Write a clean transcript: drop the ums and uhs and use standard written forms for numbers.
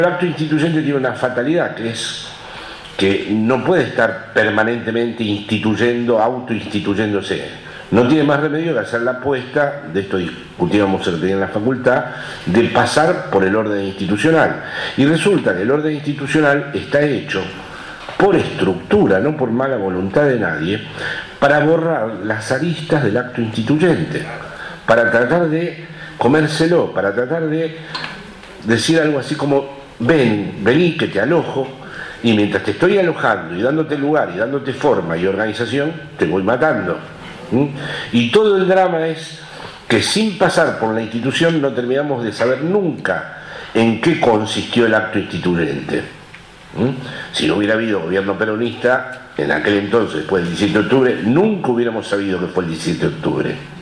El acto instituyente tiene una fatalidad, que es que no puede estar permanentemente autoinstituyéndose. No tiene más remedio que hacer la apuesta, de esto discutíamos el otro día en la facultad, de pasar por el orden institucional. Y resulta que el orden institucional está hecho por estructura, no por mala voluntad de nadie, para borrar las aristas del acto instituyente, para tratar de comérselo, para tratar de decir algo así como: vení que te alojo, y mientras te estoy alojando y dándote lugar y dándote forma y organización, te voy matando. Y todo el drama es que sin pasar por la institución no terminamos de saber nunca en qué consistió el acto instituyente. Si no hubiera habido gobierno peronista en aquel entonces, después del 17 de octubre, nunca hubiéramos sabido que fue el 17 de octubre.